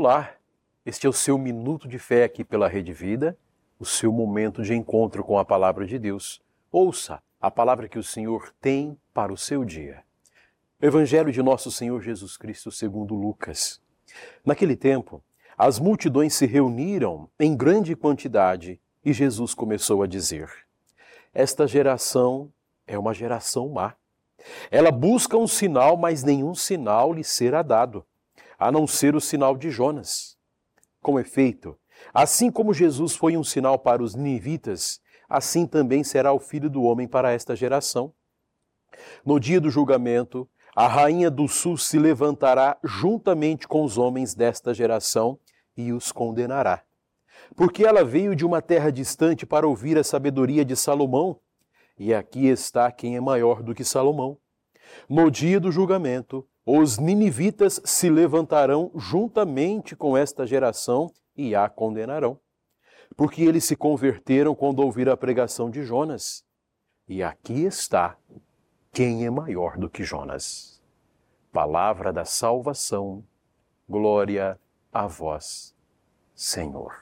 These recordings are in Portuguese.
Olá, este é o seu Minuto de Fé aqui pela Rede Vida, o seu momento de encontro com a Palavra de Deus. Ouça a palavra que o Senhor tem para o seu dia. Evangelho de Nosso Senhor Jesus Cristo segundo Lucas. Naquele tempo, as multidões se reuniram em grande quantidade e Jesus começou a dizer: esta geração é uma geração má. Ela busca um sinal, mas nenhum sinal lhe será dado, a não ser o sinal de Jonas. Com efeito, assim como Jesus foi um sinal para os ninivitas, assim também será o Filho do Homem para esta geração. No dia do julgamento, a rainha do sul se levantará juntamente com os homens desta geração e os condenará. Porque ela veio de uma terra distante para ouvir a sabedoria de Salomão, e aqui está quem é maior do que Salomão. No dia do julgamento, os ninivitas se levantarão juntamente com esta geração e a condenarão, porque eles se converteram quando ouviram a pregação de Jonas. E aqui está quem é maior do que Jonas. Palavra da salvação, glória a vós, Senhor.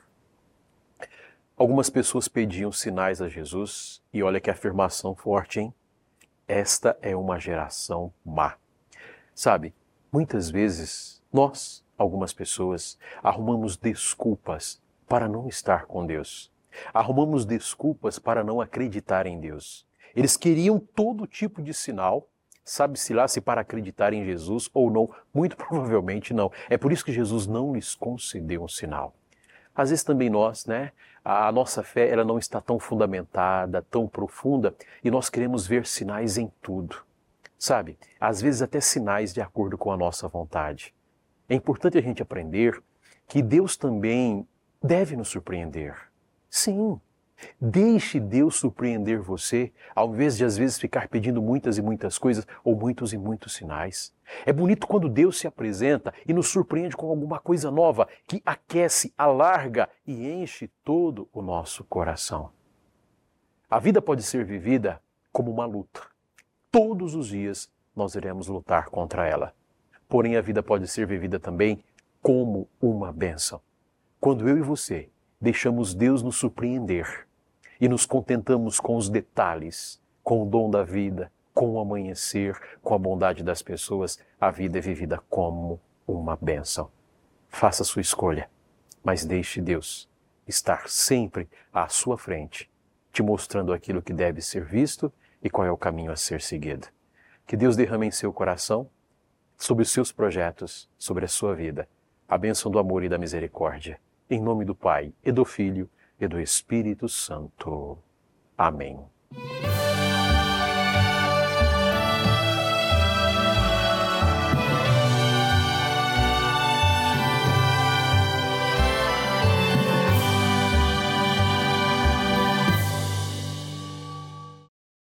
Algumas pessoas pediam sinais a Jesus, e olha que afirmação forte, hein? Esta é uma geração má. Sabe, muitas vezes nós, algumas pessoas, arrumamos desculpas para não estar com Deus. Arrumamos desculpas para não acreditar em Deus. Eles queriam todo tipo de sinal, sabe-se lá se para acreditar em Jesus ou não, muito provavelmente não. É por isso que Jesus não lhes concedeu um sinal. Às vezes também nós, a nossa fé ela não está tão fundamentada, tão profunda, e nós queremos ver sinais em tudo. Sabe, às vezes até sinais de acordo com a nossa vontade. É importante a gente aprender que Deus também deve nos surpreender. Sim, deixe Deus surpreender você, ao invés de às vezes ficar pedindo muitas e muitas coisas ou muitos e muitos sinais. É bonito quando Deus se apresenta e nos surpreende com alguma coisa nova que aquece, alarga e enche todo o nosso coração. A vida pode ser vivida como uma luta. Todos os dias nós iremos lutar contra ela. Porém, a vida pode ser vivida também como uma bênção. Quando eu e você deixamos Deus nos surpreender e nos contentamos com os detalhes, com o dom da vida, com o amanhecer, com a bondade das pessoas, a vida é vivida como uma bênção. Faça a sua escolha, mas deixe Deus estar sempre à sua frente, te mostrando aquilo que deve ser visto e qual é o caminho a ser seguido. Que Deus derrame em seu coração, sobre os seus projetos, sobre a sua vida, a bênção do amor e da misericórdia. Em nome do Pai, e do Filho, e do Espírito Santo. Amém.